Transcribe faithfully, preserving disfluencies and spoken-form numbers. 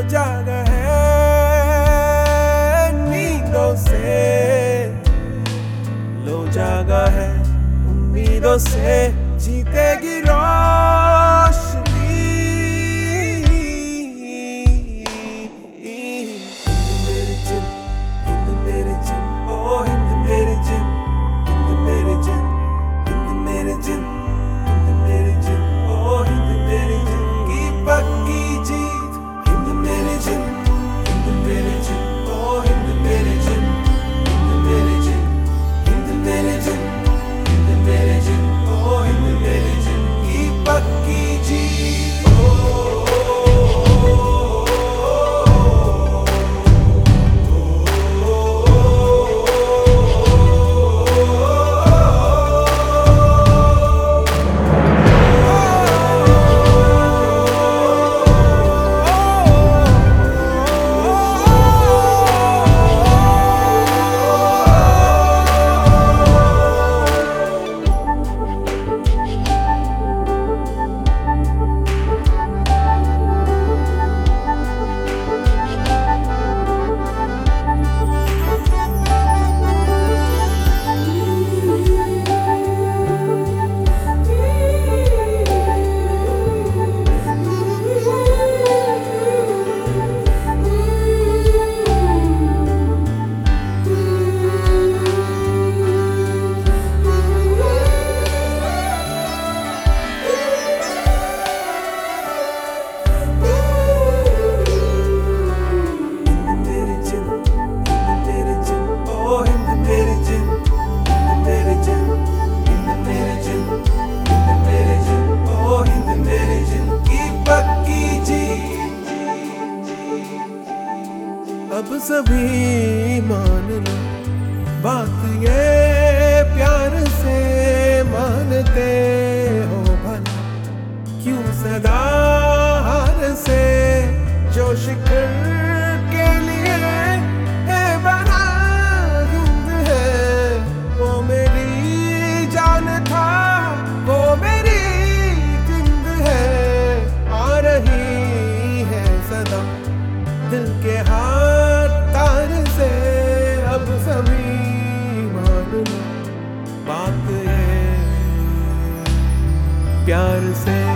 जागा है नींदों से, लो जागा है उम्मीदों से, जीतेगी रोशनी। हिंद मेरी जिन, हिंद मेरी जिन, ओ हिंद मेरी जिन, हिंद मेरी जिन, हिंद मेरी जिन, हिंद मेरी जिन, ओ हिंद मेरी जिन की पक्की जीत। हिंद मेरी जिन, हिंद मेरी जिन, ओ हिंद मेरी जिन, हिंद मेरी जिन, हिंद मेरी जिन, हिंद मेरी जिन, ओ हिंद मेरी जिन की पक्की जीत। ओ, अब सभी मान लो बात ये प्यार से मानते हो भला, क्यों सदा हार से जो शिखर के लिए है बना हिंद है, वो मेरी जान था, वो मेरी जिंद है, आ रही है सदा दिल के हाथ तार से। अब सभी मान लो बात ये प्यार से